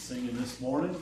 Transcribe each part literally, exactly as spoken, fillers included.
singing this morning.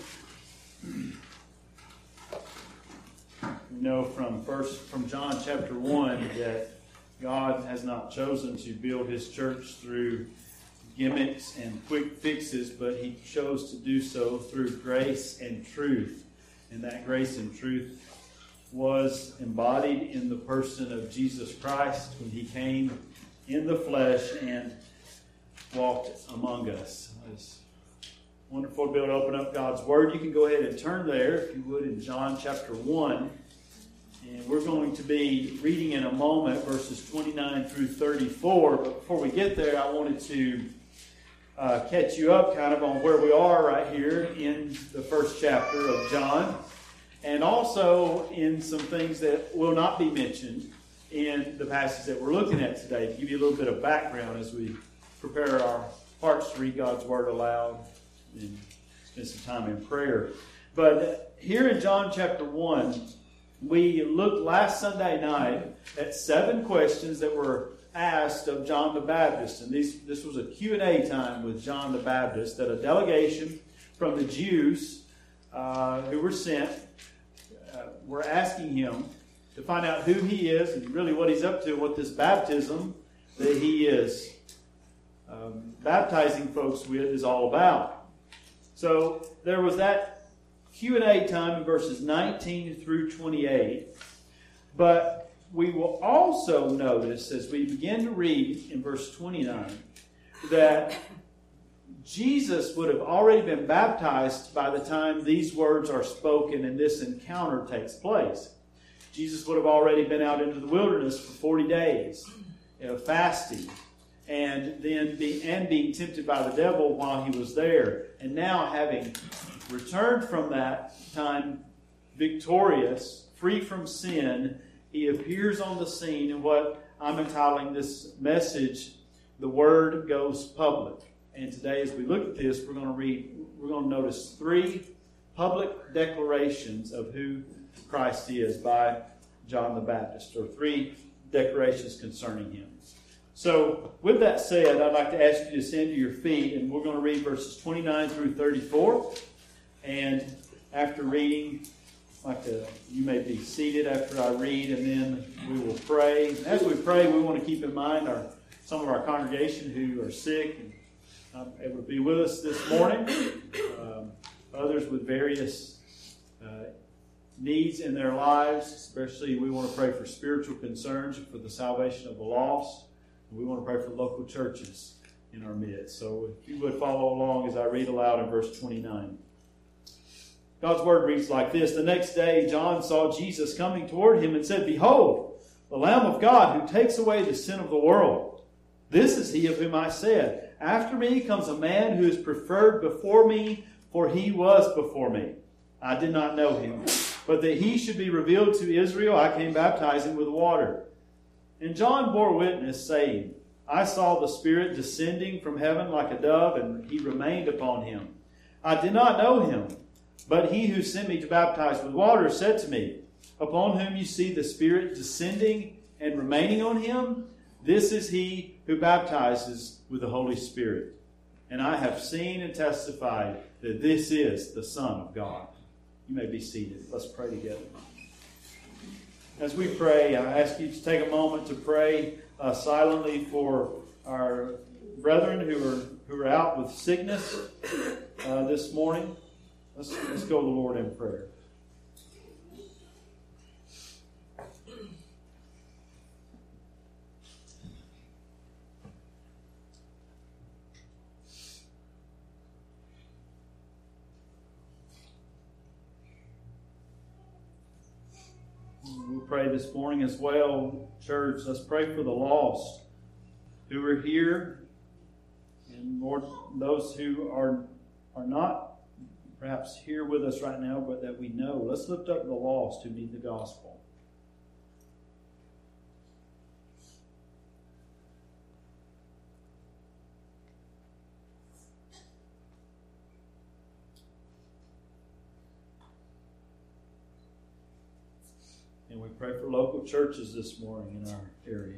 We know from first from John chapter one that God has not chosen to build His church through gimmicks and quick fixes, but He chose to do so through grace and truth. And that grace and truth was embodied in the person of Jesus Christ when He came in the flesh and walked among us. It's wonderful to be able to open up God's Word. You can go ahead and turn there, if you would, in John chapter one. And we're going to be reading in a moment verses twenty-nine through thirty-four. But before we get there, I wanted to uh, catch you up kind of on where we are right here in the first chapter of John. And also in some things that will not be mentioned in the passage that we're looking at today, to give you a little bit of background as we prepare our hearts to read God's Word aloud and spend some time in prayer. But here in John chapter one, we looked last Sunday night at seven questions that were asked of John the Baptist. And these, this was a Q and A time with John the Baptist, that a delegation from the Jews uh, who were sent uh, were asking him to find out who he is and really what he's up to, what this baptism that he is um, baptizing folks with is all about. So there was that Q and A time in verses nineteen through twenty-eight. But we will also notice as we begin to read in verse twenty-nine that Jesus would have already been baptized by the time these words are spoken and this encounter takes place. Jesus would have already been out into the wilderness for forty days, you know, fasting, and then be, and being tempted by the devil while he was there. And now, having returned from that time victorious, free from sin, he appears on the scene in what I'm entitling this message, "The Word Goes Public." And today, as we look at this, we're going to read, we're going to notice three public declarations of who Christ is by John the Baptist, or three declarations concerning him. So, with that said, I'd like to ask you to stand to your feet, and we're going to read verses twenty-nine through thirty-four. And after reading, like to, you may be seated after I read, and then we will pray. And as we pray, we want to keep in mind our some of our congregation who are sick and not able to be with us this morning. Um, others with various uh, needs in their lives. Especially, we want to pray for spiritual concerns and for the salvation of the lost. And we want to pray for local churches in our midst. So if you would follow along as I read aloud in verse twenty-nine. God's Word reads like this: "The next day John saw Jesus coming toward him and said, 'Behold, the Lamb of God who takes away the sin of the world. This is he of whom I said, after me comes a man who is preferred before me, for he was before me. I did not know him, but that he should be revealed to Israel, I came baptizing with water. And John bore witness, saying, I saw the Spirit descending from heaven like a dove, and he remained upon him. I did not know him, but he who sent me to baptize with water said to me, Upon whom you see the Spirit descending and remaining on him, this is he who baptizes with the Holy Spirit. And I have seen and testified that this is the Son of God.'" You may be seated. Let's pray together. As we pray, I ask you to take a moment to pray uh, silently for our brethren who are who are out with sickness uh, this morning. Let's, let's go to the Lord in prayer. We'll pray this morning as well, church. Let's pray for the lost who are here, and Lord, those who are are not perhaps here with us right now, but that we know. Let's lift up the lost who need the gospel. And we pray for local churches this morning in our area.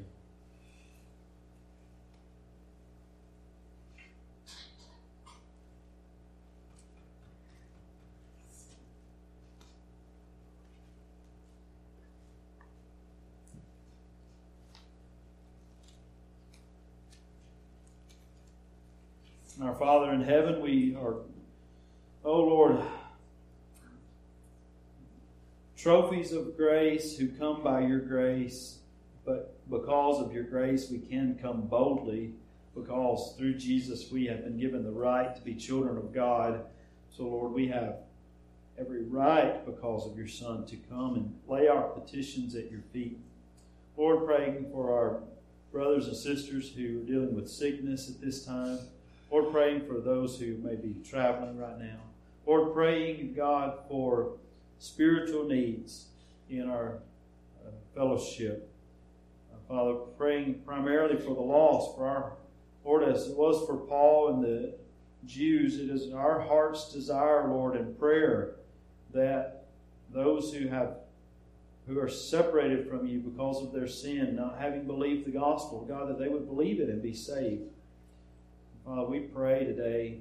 Our Father in heaven, we are, oh Lord, trophies of grace who come by your grace, but because of your grace we can come boldly, because through Jesus we have been given the right to be children of God. So Lord, we have every right because of your Son to come and lay our petitions at your feet. Lord, praying for our brothers and sisters who are dealing with sickness at this time. Lord, praying for those who may be traveling right now. Lord, praying, God, for spiritual needs in our uh, fellowship. Uh, Father, praying primarily for the lost, for our Lord, as it was for Paul and the Jews, it is our heart's desire, Lord, in prayer that those who have who are separated from you because of their sin, not having believed the gospel, God, that they would believe it and be saved. Father, we pray today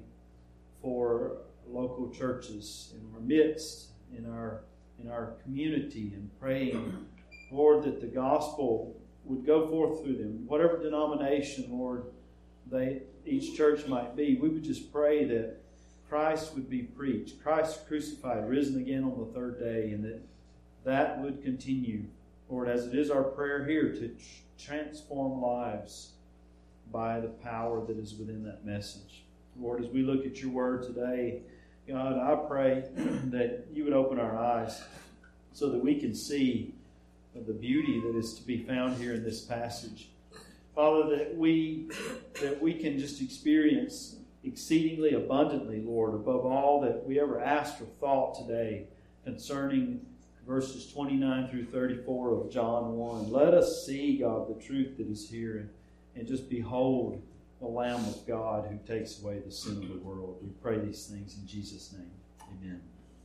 for local churches in our midst, in our in our community, and praying, Lord, that the gospel would go forth through them. Whatever denomination, Lord, they each church might be, we would just pray that Christ would be preached, Christ crucified, risen again on the third day, and that that would continue, Lord, as it is our prayer here, to tr- transform lives by the power that is within that message. Lord, as we look at your word today, God, I pray that you would open our eyes so that we can see the beauty that is to be found here in this passage. Father, that we that we can just experience exceedingly abundantly, Lord, above all that we ever asked or thought today concerning verses twenty-nine through thirty-four of John one. Let us see, God, the truth that is here, and, and just behold the Lamb of God who takes away the sin of the world. We pray these things in Jesus' name. Amen.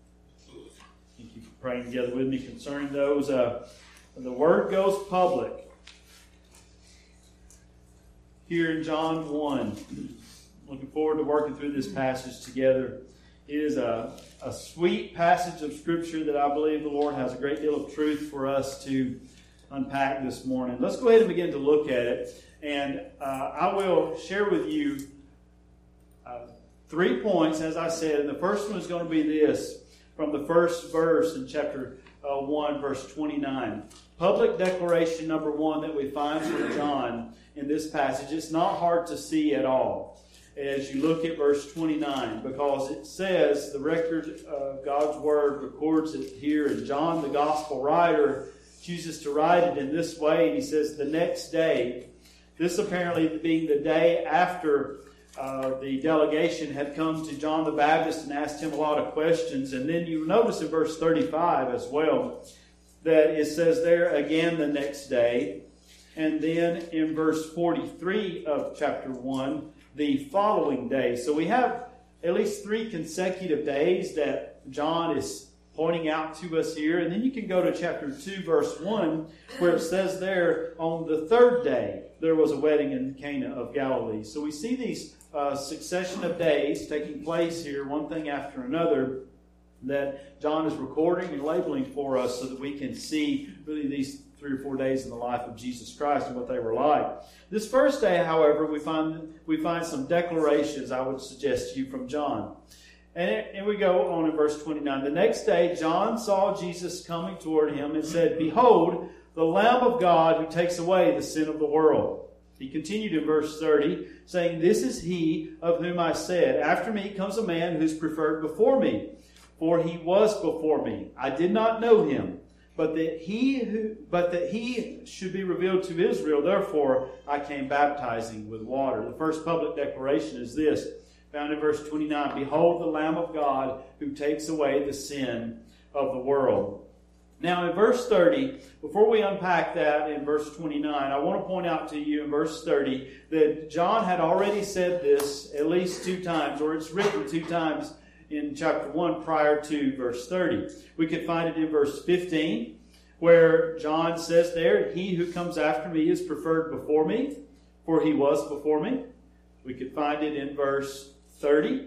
Thank you for praying together with me concerning those. Uh, the word goes public here in John one. Looking forward to working through this passage together. It is a, a sweet passage of Scripture that I believe the Lord has a great deal of truth for us to unpack this morning. Let's go ahead and begin to look at it. And uh, I will share with you uh, three points, as I said. And the first one is going to be this, from the first verse in chapter uh, one, verse twenty-nine. Public declaration number one that we find from John in this passage. It's not hard to see at all as you look at verse twenty-nine, because it says, the record of God's Word records it here, and John, the Gospel writer, chooses to write it in this way, and he says, the next day, this apparently being the day after uh, the delegation had come to John the Baptist and asked him a lot of questions. And then you notice in verse thirty-five as well, that it says there again the next day. And then in verse forty-three of chapter one, the following day. So we have at least three consecutive days that John is pointing out to us here. And then you can go to chapter two, verse one, where it says there, on the third day, there was a wedding in Cana of Galilee. So we see these uh, succession of days taking place here, one thing after another, that John is recording and labeling for us so that we can see really these three or four days in the life of Jesus Christ and what they were like. This first day, however, we find we find some declarations, I would suggest to you, from John. And, and we go on in verse twenty-nine. The next day, John saw Jesus coming toward him and said, behold, the Lamb of God who takes away the sin of the world. He continued in verse thirty, saying, this is he of whom I said, after me comes a man who's preferred before me, for he was before me. I did not know him, but that he who, but that he should be revealed to Israel. Therefore, I came baptizing with water. The first public declaration is this, found in verse twenty-nine. Behold the Lamb of God who takes away the sin of the world. Now in verse thirty, before we unpack that in verse twenty-nine, I want to point out to you in verse thirty that John had already said this at least two times, or it's written two times in chapter one prior to verse thirty. We could find it in verse fifteen, where John says there, he who comes after me is preferred before me, for he was before me. We could find it in verse thirty.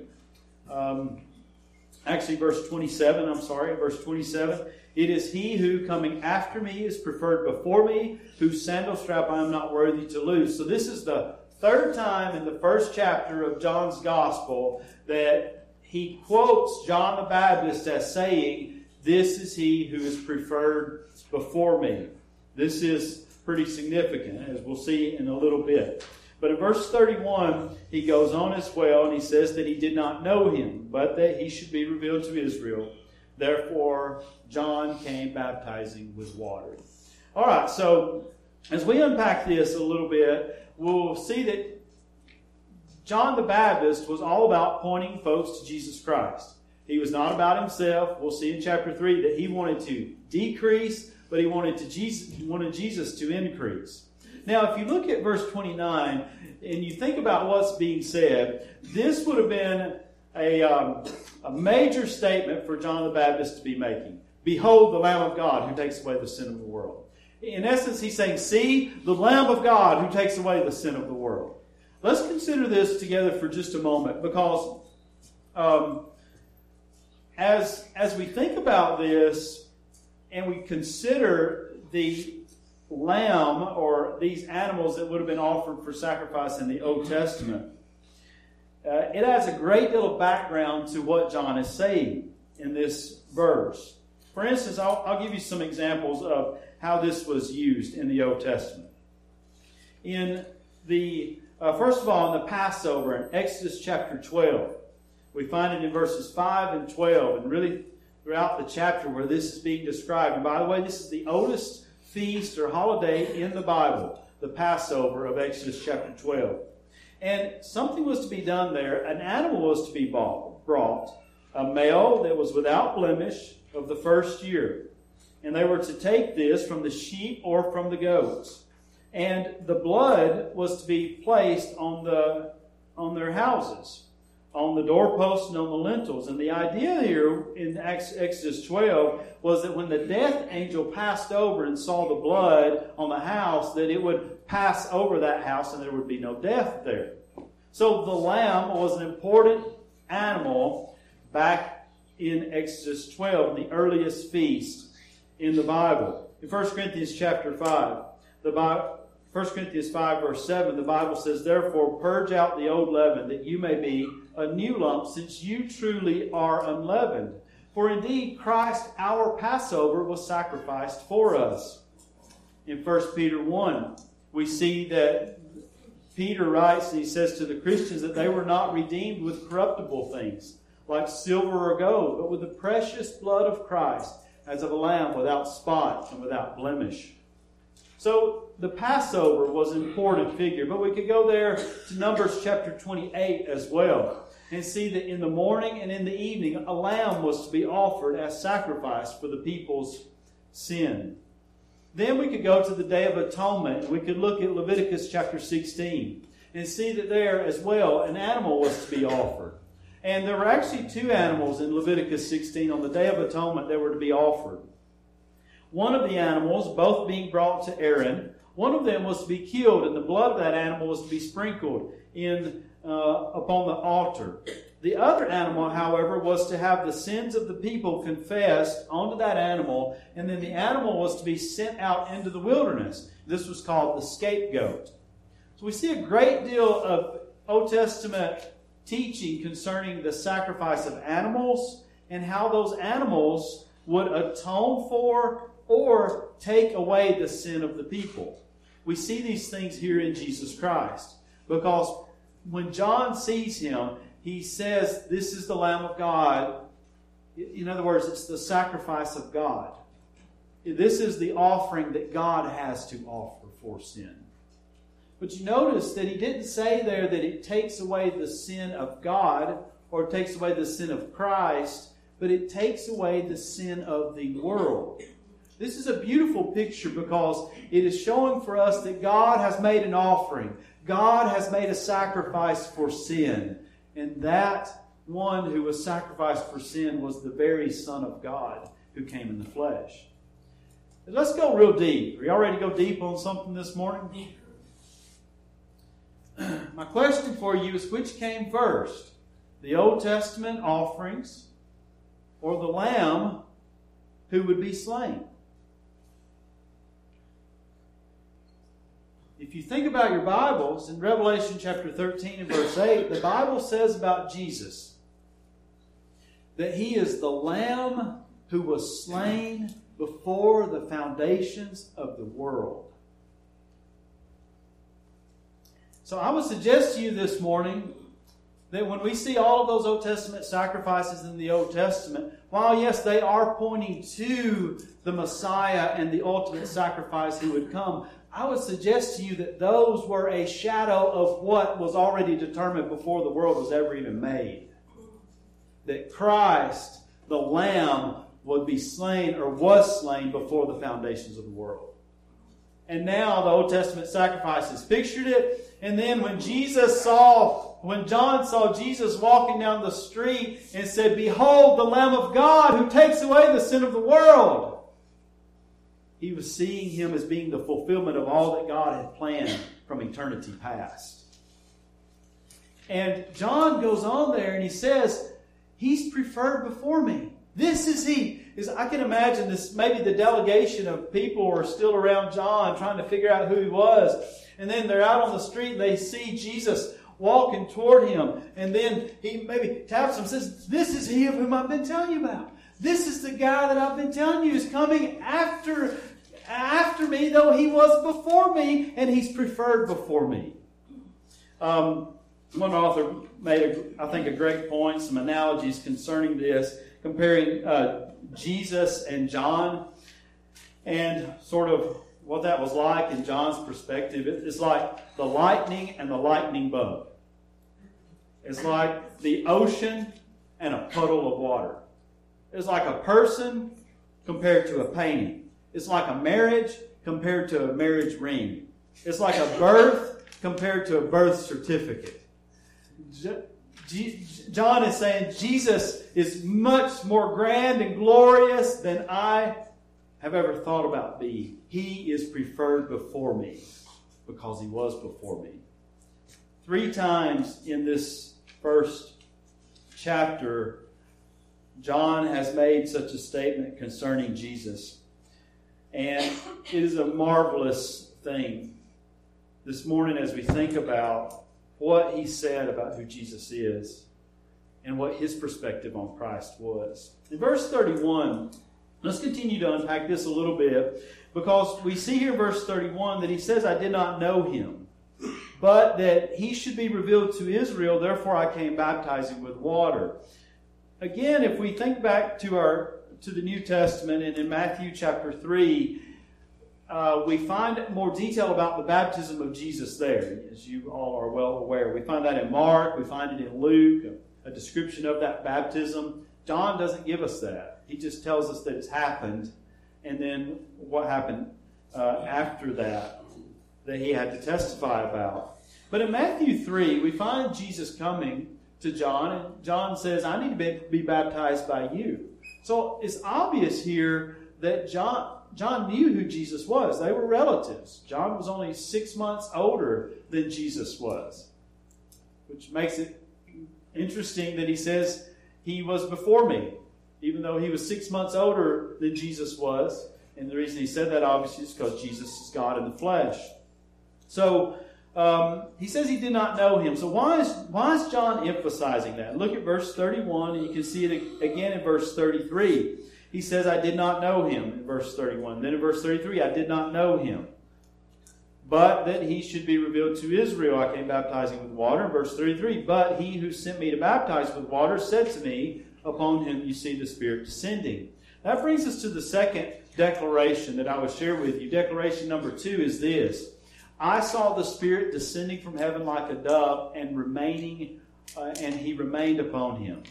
Um, actually, verse twenty-seven, I'm sorry, verse twenty-seven. It is he who coming after me is preferred before me, whose sandal strap I am not worthy to loose. So this is the third time in the first chapter of John's Gospel that he quotes John the Baptist as saying, "This is he who is preferred before me." This is pretty significant, as we'll see in a little bit. But in verse thirty-one, he goes on as well, and he says that he did not know him, but that he should be revealed to Israel. Therefore, John came baptizing with water. All right, so as we unpack this a little bit, we'll see that John the Baptist was all about pointing folks to Jesus Christ. He was not about himself. We'll see in chapter three that he wanted to decrease, but he wanted to Jesus, he wanted Jesus to increase. Now, if you look at verse twenty-nine and you think about what's being said, this would have been a, um, a major statement for John the Baptist to be making. Behold the Lamb of God who takes away the sin of the world. In essence, he's saying, see, the Lamb of God who takes away the sin of the world. Let's consider this together for just a moment, because um, as, as we think about this and we consider the lamb or these animals that would have been offered for sacrifice in the Old Testament, uh, it adds a great deal of background to what John is saying in this verse. For instance, I'll, I'll give you some examples of how this was used in the Old Testament. In the uh, first of all, in the Passover in Exodus chapter twelve, we find it in verses five and twelve, and really throughout the chapter where this is being described. And by the way, this is the oldest feast or holiday in the Bible, the Passover of Exodus chapter twelve. And something was to be done there. An animal was to be brought, a male that was without blemish of the first year. And they were to take this from the sheep or from the goats. And the blood was to be placed on the on their houses, on the doorposts and on the lintels. And the idea here in Exodus twelve was that when the death angel passed over and saw the blood on the house, that it would pass over that house and there would be no death there. So the lamb was an important animal back in Exodus twelve, the earliest feast in the Bible. In First Corinthians chapter five, the Bible, First Corinthians five verse seven, the Bible says, "Therefore purge out the old leaven, that you may be a new lump, since you truly are unleavened. For indeed Christ our Passover was sacrificed for us." In First Peter one, we see that Peter writes, and he says to the Christians that they were not redeemed with corruptible things, like silver or gold, but with the precious blood of Christ, as of a lamb without spot and without blemish. So the Passover was an important figure, but we could go there to Numbers chapter twenty-eight as well and see that in the morning and in the evening a lamb was to be offered as sacrifice for the people's sin. Then we could go to the Day of Atonement, and we could look at Leviticus chapter sixteen and see that there as well an animal was to be offered. And there were actually two animals in Leviticus sixteen on the Day of Atonement that were to be offered. One of the animals, both being brought to Aaron, one of them was to be killed, and the blood of that animal was to be sprinkled in uh, upon the altar. The other animal, however, was to have the sins of the people confessed onto that animal, and then the animal was to be sent out into the wilderness. This was called the scapegoat. So we see a great deal of Old Testament teaching concerning the sacrifice of animals and how those animals would atone for or take away the sin of the people. We see these things here in Jesus Christ, because when John sees him, he says, "This is the Lamb of God." In other words, it's the sacrifice of God. This is the offering that God has to offer for sin. But you notice that he didn't say there that it takes away the sin of God or it takes away the sin of Christ, but it takes away the sin of the world. This is a beautiful picture because it is showing for us that God has made an offering. God has made a sacrifice for sin. And that one who was sacrificed for sin was the very Son of God who came in the flesh. But let's go real deep. Are y'all ready to go deep on something this morning? My question for you is, which came first? The Old Testament offerings or the Lamb who would be slain? if you think about your Bibles, in Revelation chapter thirteen and verse eight, the Bible says about Jesus that He is the Lamb who was slain before the foundations of the world. So I would suggest to you this morning that when we see all of those Old Testament sacrifices in the Old Testament, while yes, they are pointing to the Messiah and the ultimate sacrifice who would come, I would suggest to you that those were a shadow of what was already determined before the world was ever even made. That Christ, the Lamb, would be slain or was slain before the foundations of the world. And now the Old Testament sacrifices pictured it. And then when Jesus saw, when John saw Jesus walking down the street and said, "Behold the Lamb of God who takes away the sin of the world," he was seeing Him as being the fulfillment of all that God had planned from eternity past. And John goes on there and he says, "He's preferred before me." This is He. Is I can imagine this. Maybe the delegation of people are still around John trying to figure out who he was. And then they're out on the street and they see Jesus walking toward him. And then he maybe taps him and says, "This is He of whom I've been telling you about. This is the guy that I've been telling you is coming after, after me, though He was before me, and He's preferred before me." Um, one author made, a, I think, a great point, some analogies concerning this, comparing uh, Jesus and John, and sort of what that was like in John's perspective. It's like the lightning and the lightning bug. It's like the ocean and a puddle of water. It's like a person compared to a painting. It's like a marriage compared to a marriage ring. It's like a birth compared to a birth certificate. John is saying Jesus is much more grand and glorious than I have ever thought about being. He is preferred before me because He was before me. Three times in this first chapter, John has made such a statement concerning Jesus. And it is a marvelous thing this morning as we think about what he said about who Jesus is and what his perspective on Christ was. In verse thirty-one, let's continue to unpack this a little bit, because we see here in verse thirty-one that he says, "I did not know Him, but that He should be revealed to Israel, therefore I came baptizing with water." Again, if we think back to our to the New Testament, and in Matthew chapter three, Uh, we find more detail about the baptism of Jesus there, as you all are well aware. We find that in Mark, we find it in Luke, a, a description of that baptism. John doesn't give us that. He just tells us that it's happened, and then what happened uh, after that, that he had to testify about. But in Matthew three, we find Jesus coming to John, and John says, "I need to be, be baptized by you." So it's obvious here that John... John knew who Jesus was. They were relatives. John was only six months older than Jesus was, which makes it interesting that he says he was before me, even though he was six months older than Jesus was. And the reason he said that, obviously, is because Jesus is God in the flesh. So um, he says he did not know Him. So why is why is John emphasizing that? Look at verse thirty-one, and you can see it again in verse thirty-three. He says, "I did not know Him," in verse thirty-one. Then in verse thirty-three, "I did not know Him, but that He should be revealed to Israel. I came baptizing with water." In verse thirty-three, "But He who sent me to baptize with water said to me, upon whom you see the Spirit descending." That brings us to the second declaration that I would share with you. Declaration number two is this: "I saw the Spirit descending from heaven like a dove, and remaining, uh, and He remained upon Him."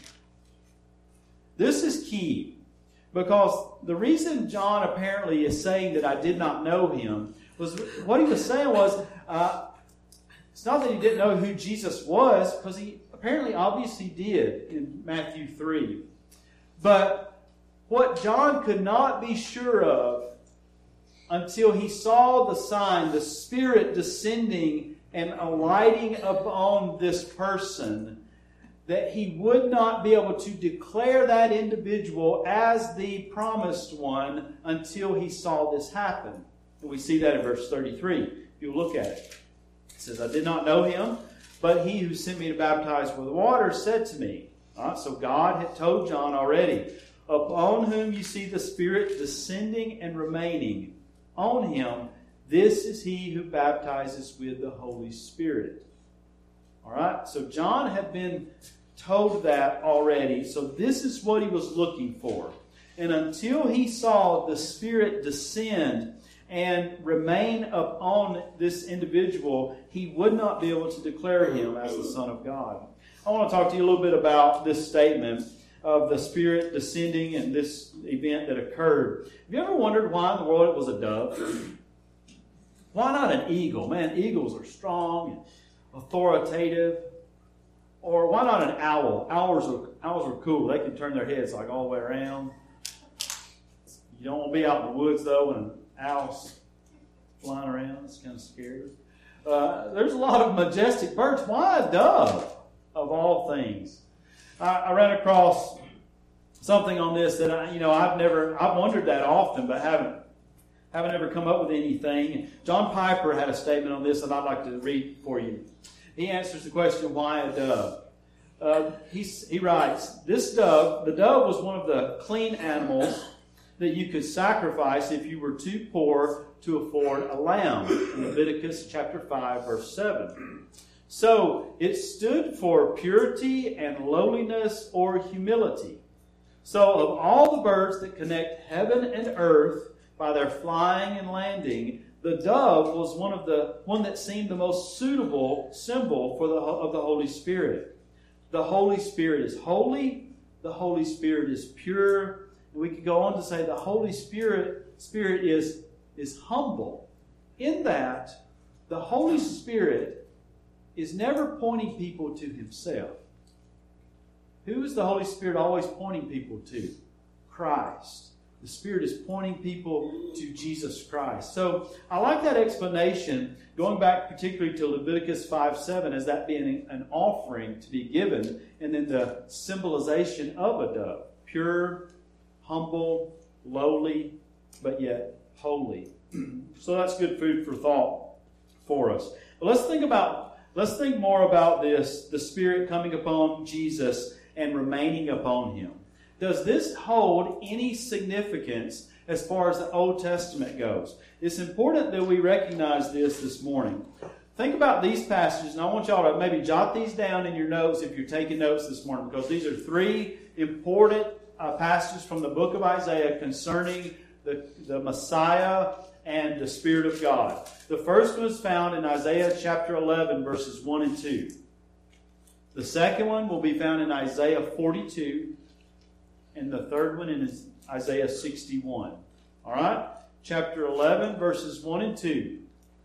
This is key. Because the reason John apparently is saying that I did not know Him was what he was saying was, uh, it's not that he didn't know who Jesus was, because he apparently obviously did in Matthew three. But what John could not be sure of until he saw the sign, the Spirit descending and alighting upon this person, that he would not be able to declare that individual as the promised one until he saw this happen. And we see that in verse thirty-three. you'll look at it. It says, I did not know him, but he who sent me to baptize with water said to me. All right, so God had told John already, upon whom you see the Spirit descending and remaining on him, this is he who baptizes with the Holy Spirit. All right, so John had been told that already. So this is what he was looking for. And until he saw the Spirit descend and remain upon this individual, he would not be able to declare him as the Son of God. I want to talk to you a little bit about this statement of the Spirit descending and this event that occurred. Have you ever wondered why in the world it was a dove? Why not an eagle? Man, eagles are strong and authoritative. Or why not an owl? Owls are, owls are cool. They can turn their heads like all the way around. You don't want to be out in the woods, though, when an owl's flying around. It's kind of scary. Uh, there's a lot of majestic birds. Why a dove, of all things? I, I ran across something on this that I, you know I've never I've wondered that often, but haven't haven't ever come up with anything. John Piper had a statement on this that I'd like to read for you. He answers the question, why a dove? Uh, he he writes, this dove, the dove was one of the clean animals that you could sacrifice if you were too poor to afford a lamb. In Leviticus chapter five, verse seven. So it stood for purity and lowliness or humility. So of all the birds that connect heaven and earth by their flying and landing, the dove was one of the one that seemed the most suitable symbol for the of the Holy Spirit. The Holy Spirit is holy. The Holy Spirit is pure. And we could go on to say the Holy Spirit Spirit is is humble. In that, the Holy Spirit is never pointing people to himself. Who is the Holy Spirit always pointing people to? Christ. The Spirit is pointing people to Jesus Christ. So I like that explanation, going back particularly to Leviticus five seven, as that being an offering to be given, and then the symbolization of a dove. Pure, humble, lowly, but yet holy. So that's good food for thought for us. But let's think about, let's think more about this, the Spirit coming upon Jesus and remaining upon him. Does this hold any significance as far as the Old Testament goes? It's important that we recognize this this morning. Think about these passages, and I want y'all to maybe jot these down in your notes if you're taking notes this morning, because these are three important uh, passages from the book of Isaiah concerning the, the Messiah and the Spirit of God. The first one is found in Isaiah chapter eleven, verses one and two. The second one will be found in Isaiah forty-two. And the third one is Isaiah sixty-one. All right? Chapter eleven, verses one and two.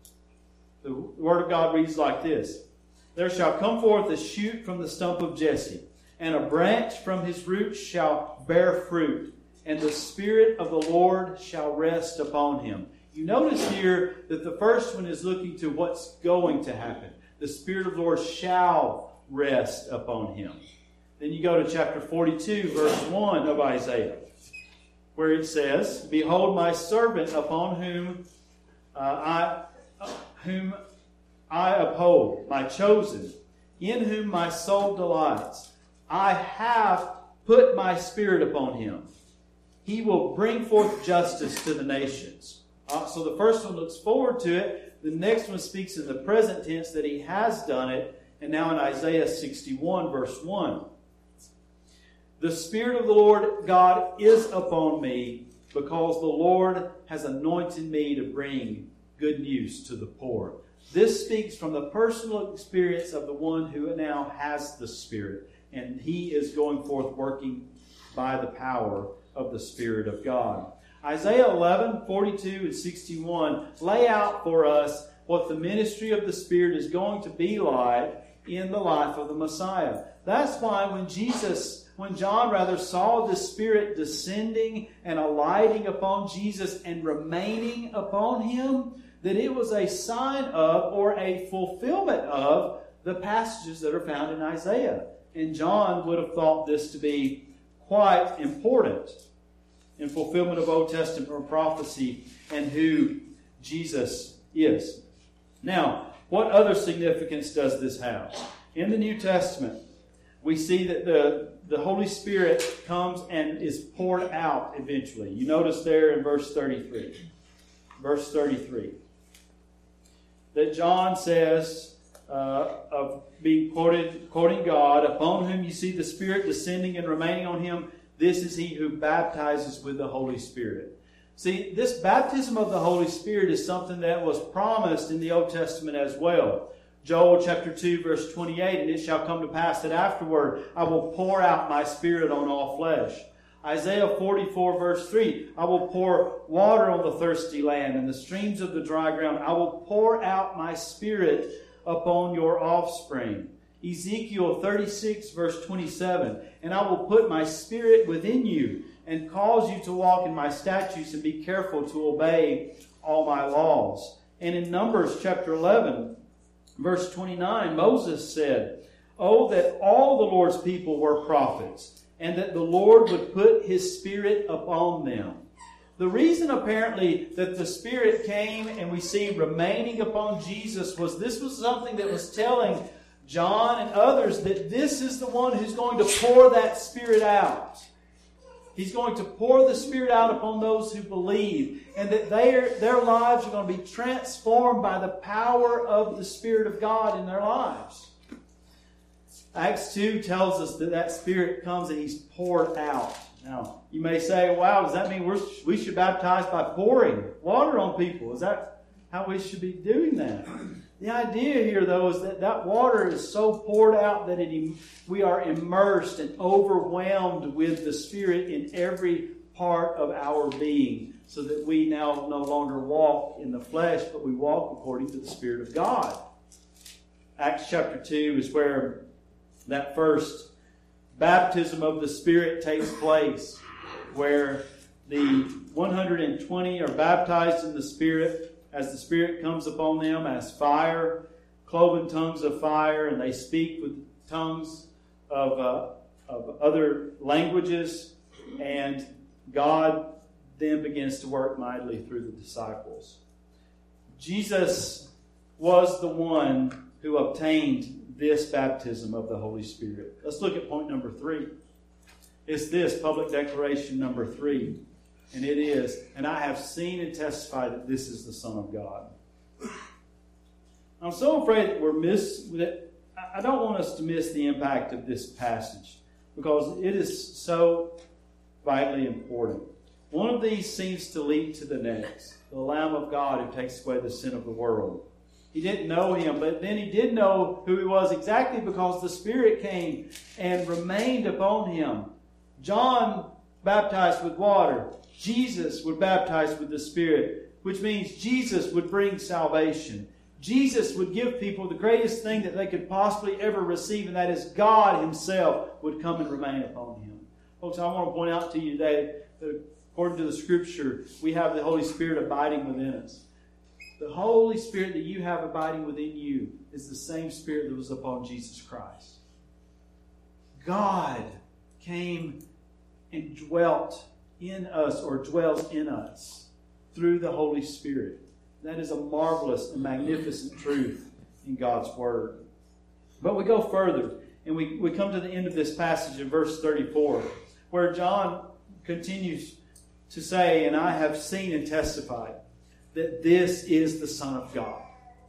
The Word of God reads like this. There shall come forth a shoot from the stump of Jesse, and a branch from his roots shall bear fruit, and the Spirit of the Lord shall rest upon him. You notice here that the first one is looking to what's going to happen. The Spirit of the Lord shall rest upon him. Then you go to chapter forty-two, verse one of Isaiah, where it says, Behold my servant upon whom uh, I uh, whom I uphold, my chosen, in whom my soul delights. I have put my Spirit upon him. He will bring forth justice to the nations. Uh, so the first one looks forward to it. The next one speaks in the present tense that he has done it. And now in Isaiah sixty-one, verse one. The Spirit of the Lord God is upon me, because the Lord has anointed me to bring good news to the poor. This speaks from the personal experience of the one who now has the Spirit. And he is going forth working by the power of the Spirit of God. Isaiah eleven, forty-two, and sixty-one lay out for us what the ministry of the Spirit is going to be like in the life of the Messiah. That's why when Jesus, when John rather saw the Spirit descending and alighting upon Jesus and remaining upon him, that it was a sign of or a fulfillment of the passages that are found in Isaiah. And John would have thought this to be quite important in fulfillment of Old Testament prophecy and who Jesus is. Now, what other significance does this have? In the New Testament, we see that the, the Holy Spirit comes and is poured out eventually. You notice there in verse thirty-three. Verse thirty-three. That John says, uh, of being quoted, quoting God, upon whom you see the Spirit descending and remaining on him, this is he who baptizes with the Holy Spirit. See, this baptism of the Holy Spirit is something that was promised in the Old Testament as well. Joel chapter two verse twenty-eight, and it shall come to pass that afterward I will pour out my Spirit on all flesh. Isaiah forty-four verse three, I will pour water on the thirsty land and the streams of the dry ground. I will pour out my Spirit upon your offspring. Ezekiel thirty-six verse twenty-seven, and I will put my Spirit within you and cause you to walk in my statutes and be careful to obey all my laws. And in Numbers chapter eleven, verse twenty-nine, Moses said, oh, that all the Lord's people were prophets, and that the Lord would put his Spirit upon them. The reason apparently that the Spirit came and we see remaining upon Jesus was this was something that was telling John and others that this is the one who's going to pour that Spirit out. He's going to pour the Spirit out upon those who believe, and that their, their lives are going to be transformed by the power of the Spirit of God in their lives. Acts two tells us that that Spirit comes and He's poured out. Now, you may say, wow, does that mean we're, we should baptize by pouring water on people? Is that how we should be doing that? The idea here, though, is that that water is so poured out that it, we are immersed and overwhelmed with the Spirit in every part of our being, so that we now no longer walk in the flesh, but we walk according to the Spirit of God. Acts chapter two is where that first baptism of the Spirit takes place, where the one hundred twenty are baptized in the Spirit as the Spirit comes upon them as fire, cloven tongues of fire, and they speak with tongues of, uh, of other languages, and God then begins to work mightily through the disciples. Jesus was the one who obtained this baptism of the Holy Spirit. Let's look at point number three. It's this, public declaration number three. And it is, and I have seen and testified that this is the Son of God. I'm so afraid that we're miss that I don't want us to miss the impact of this passage, because it is so vitally important. One of these seems to lead to the next. The Lamb of God who takes away the sin of the world. He didn't know Him, but then he did know who He was exactly because the Spirit came and remained upon Him. John baptized with water. Jesus would baptize with the Spirit, which means Jesus would bring salvation. Jesus would give people the greatest thing that they could possibly ever receive, and that is God Himself would come and remain upon Him. Folks, I want to point out to you today that according to the Scripture, we have the Holy Spirit abiding within us. The Holy Spirit that you have abiding within you is the same Spirit that was upon Jesus Christ. God came and dwelt in us, or dwells in us, through the Holy Spirit. That is a marvelous and magnificent truth in God's Word. But we go further, and we, we come to the end of this passage in verse thirty-four, where John continues to say, and I have seen and testified that this is the Son of God.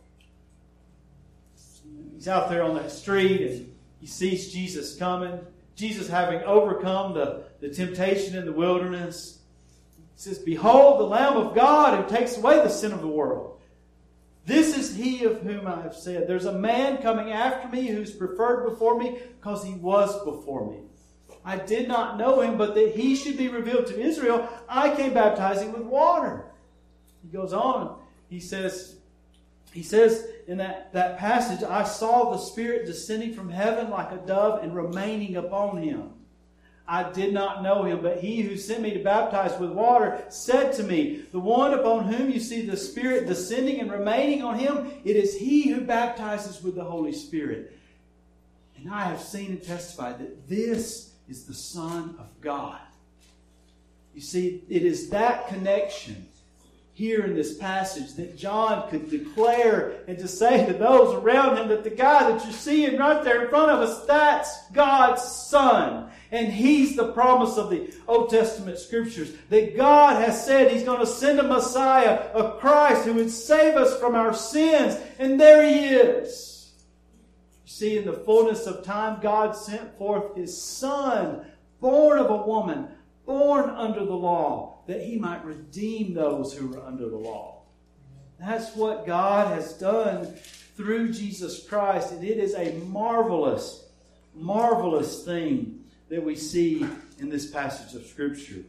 He's out there on that street, and he sees Jesus coming. Jesus having overcome the, the temptation in the wilderness. He says, behold, the Lamb of God who takes away the sin of the world. This is He of whom I have said, there's a man coming after me who's preferred before me because He was before me. I did not know Him, but that He should be revealed to Israel, I came baptizing with water. He goes on. He says, he says in that, that passage, I saw the Spirit descending from heaven like a dove and remaining upon Him. I did not know Him, but He who sent me to baptize with water said to me, the one upon whom you see the Spirit descending and remaining on Him, it is He who baptizes with the Holy Spirit. And I have seen and testified that this is the Son of God. You see, it is that connection here in this passage that John could declare and to say to those around him that the guy that you're seeing right there in front of us, that's God's Son. And He's the promise of the Old Testament Scriptures. That God has said He's going to send a Messiah, a Christ who would save us from our sins. And there He is. You see, in the fullness of time, God sent forth His Son, born of a woman, born under the law, that He might redeem those who were under the law. That's what God has done through Jesus Christ. And it is a marvelous, marvelous thing that we see in this passage of Scripture.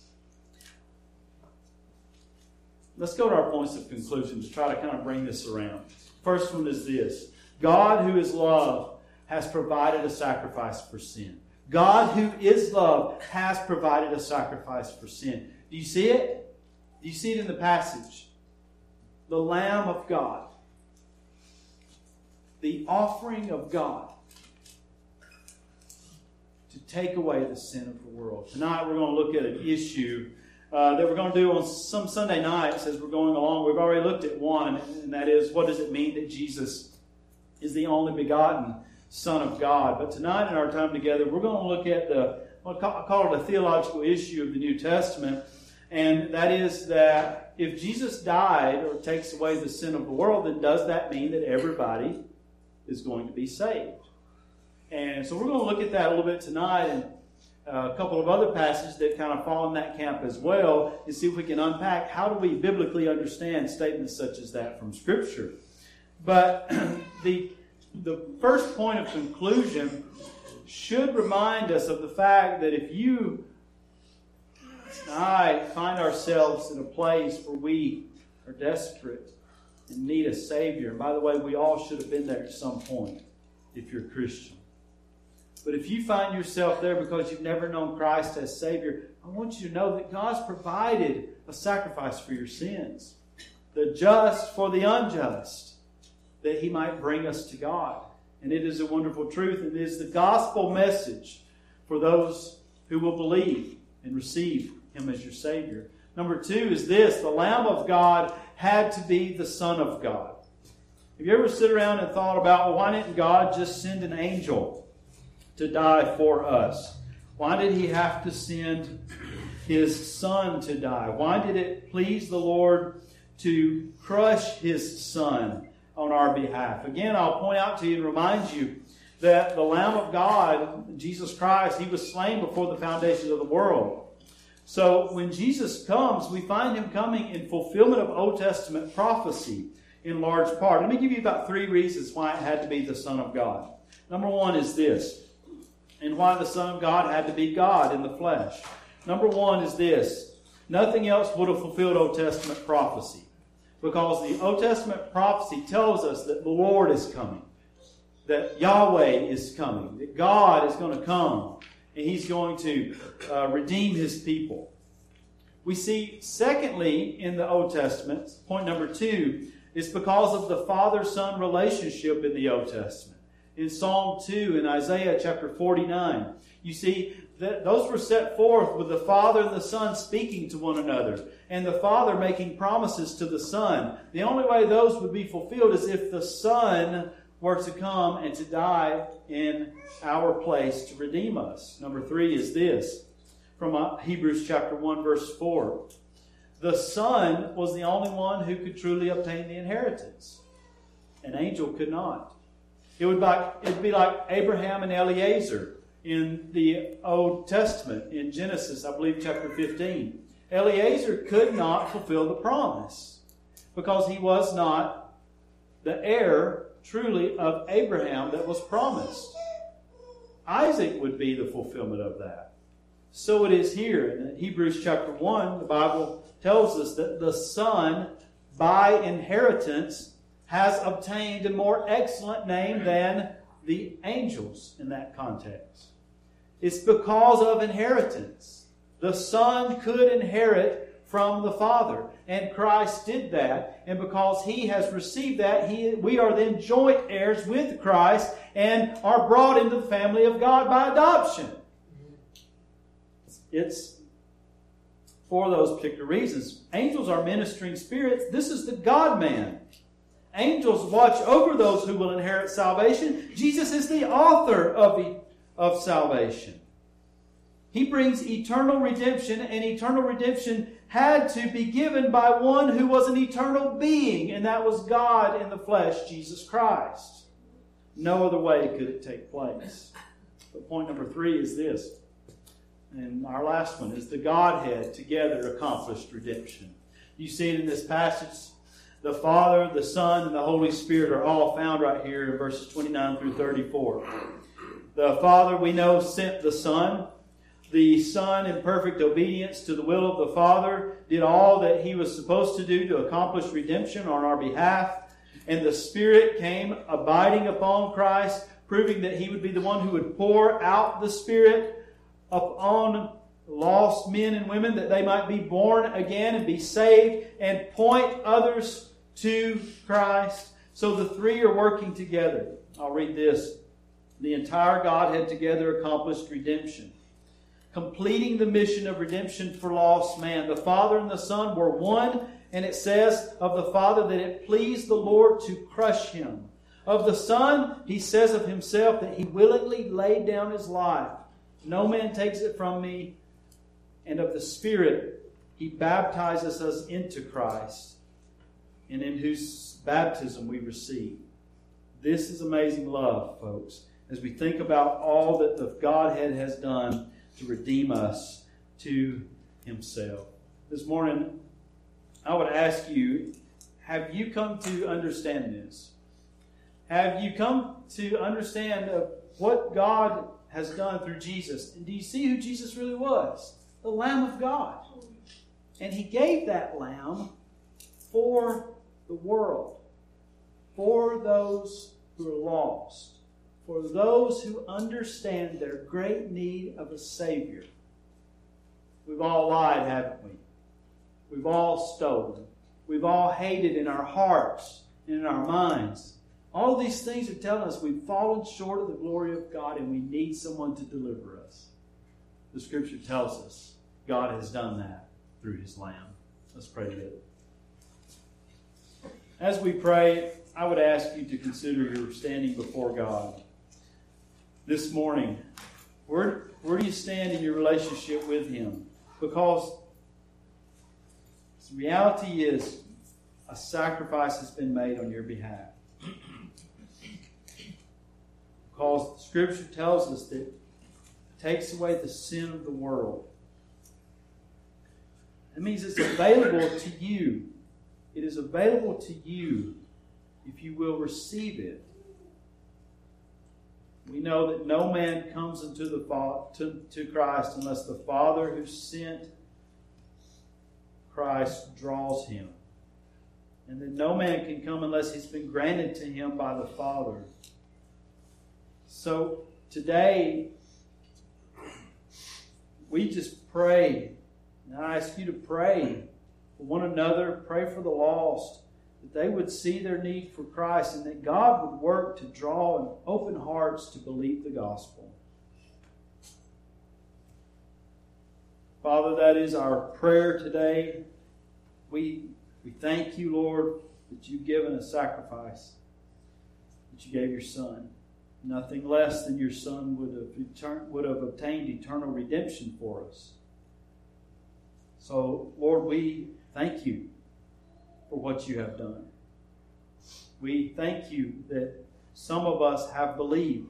Let's go to our points of conclusion to try to kind of bring this around. First one is this. God, who is love, has provided a sacrifice for sin. God, who is love, has provided a sacrifice for sin. Do you see it? Do you see it in the passage? The Lamb of God. The offering of God to take away the sin of the world. Tonight we're going to look at an issue uh, that we're going to do on some Sunday nights as we're going along. We've already looked at one, and that is, what does it mean that Jesus is the only begotten Son of God? But tonight in our time together, we're going to look at the, well, I call it a theological issue of the New Testament, and that is that if Jesus died or takes away the sin of the world, then does that mean that everybody is going to be saved? And so we're going to look at that a little bit tonight, and uh, a couple of other passages that kind of fall in that camp as well, and see if we can unpack how do we biblically understand statements such as that from Scripture. But the the first point of conclusion should remind us of the fact that if you and I find ourselves in a place where we are desperate and need a Savior, and by the way, we all should have been there at some point if you're a Christian. But if you find yourself there because you've never known Christ as Savior, I want you to know that God's provided a sacrifice for your sins. The just for the unjust, that He might bring us to God. And it is a wonderful truth. And it is the gospel message for those who will believe and receive Him as your Savior. Number two is this. The Lamb of God had to be the Son of God. Have you ever sit around and thought about, well, why didn't God just send an angel to die for us? Why did He have to send His Son to die? Why did it please the Lord to crush His Son on our behalf? Again, I'll point out to you and remind you that the Lamb of God, Jesus Christ, He was slain before the foundations of the world. So when Jesus comes, we find Him coming in fulfillment of Old Testament prophecy in large part. Let me give you about three reasons why it had to be the Son of God. Number one is this, and why the Son of God had to be God in the flesh. Number one is this. Nothing else would have fulfilled Old Testament prophecy. Because the Old Testament prophecy tells us that the Lord is coming. That Yahweh is coming. That God is going to come. And He's going to uh, redeem His people. We see, secondly, in the Old Testament, point number two, is because of the Father-Son relationship in the Old Testament. In Psalm two, in Isaiah chapter forty-nine, you see that those were set forth with the Father and the Son speaking to one another, and the Father making promises to the Son. The only way those would be fulfilled is if the Son were to come and to die in our place to redeem us. Number three is this, from Hebrews chapter one, verse four. The Son was the only one who could truly obtain the inheritance. An angel could not. It would like, it'd be like Abraham and Eliezer in the Old Testament, in Genesis, I believe, chapter fifteen. Eliezer could not fulfill the promise because he was not the heir truly of Abraham that was promised. Isaac would be the fulfillment of that. So it is here. In Hebrews chapter one, the Bible tells us that the Son, by inheritance, has obtained a more excellent name than the angels in that context. It's because of inheritance. The Son could inherit from the Father, and Christ did that. And because He has received that, he, we are then joint heirs with Christ and are brought into the family of God by adoption. It's for those particular reasons. Angels are ministering spirits. This is the God-man. Angels watch over those who will inherit salvation. Jesus is the author of, the, of salvation. He brings eternal redemption, and eternal redemption had to be given by one who was an eternal being, and that was God in the flesh, Jesus Christ. No other way could it take place. But point number three is this, and our last one is the Godhead together accomplished redemption. You see it in this passage. The Father, the Son, and the Holy Spirit are all found right here in verses twenty-nine through thirty-four. The Father, we know, sent the Son. The Son, in perfect obedience to the will of the Father, did all that He was supposed to do to accomplish redemption on our behalf. And the Spirit came abiding upon Christ, proving that He would be the one who would pour out the Spirit upon lost men and women, that they might be born again and be saved and point others to Christ. So the three are working together. I'll read this. The entire Godhead together accomplished redemption, completing the mission of redemption for lost man. The Father and the Son were one, and it says of the Father that it pleased the Lord to crush Him. Of the Son, He says of Himself that He willingly laid down His life. No man takes it from me. And of the Spirit, He baptizes us into Christ, and in whose baptism we receive. This is amazing love, folks, as we think about all that the Godhead has done to redeem us to Himself. This morning, I would ask you, have you come to understand this? Have you come to understand what God has done through Jesus? And do you see who Jesus really was? The Lamb of God. And He gave that Lamb for the world, for those who are lost, for those who understand their great need of a Savior. We've all lied, haven't we? We've all stolen. We've all hated in our hearts and in our minds. All these things are telling us we've fallen short of the glory of God and we need someone to deliver us. The Scripture tells us God has done that through His Lamb. Let's pray together. As we pray, I would ask you to consider your standing before God. This morning, where, where do you stand in your relationship with Him? Because the reality is a sacrifice has been made on your behalf. Because the Scripture tells us that it takes away the sin of the world. It means it's available to you. It is available to you if you will receive it. We know that no man comes into the to, to Christ unless the Father who sent Christ draws him. And that no man can come unless he's been granted to him by the Father. So today, we just pray. And I ask you to pray for one another. Pray for the lost. That they would see their need for Christ. And that God would work to draw and open hearts to believe the gospel. Father, that is our prayer today. We, we thank you, Lord, that you've given a sacrifice. That you gave your Son. Nothing less than your Son would have, etern- would have obtained eternal redemption for us. So, Lord, we thank you for what you have done. We thank you that some of us have believed.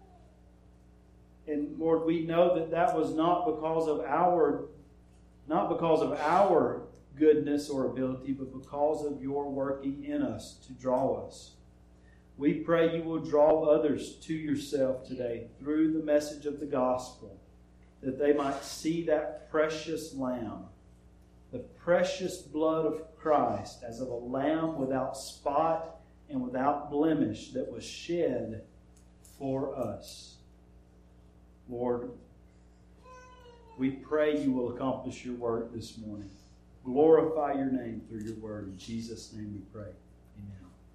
And Lord, we know that that was not because of our, not because of our goodness or ability, but because of your working in us to draw us. We pray you will draw others to yourself today through the message of the gospel, that they might see that precious Lamb, the precious blood of Christ, as of a lamb without spot and without blemish that was shed for us. Lord, we pray you will accomplish your work this morning. Glorify your name through your word. In Jesus' name we pray. Amen.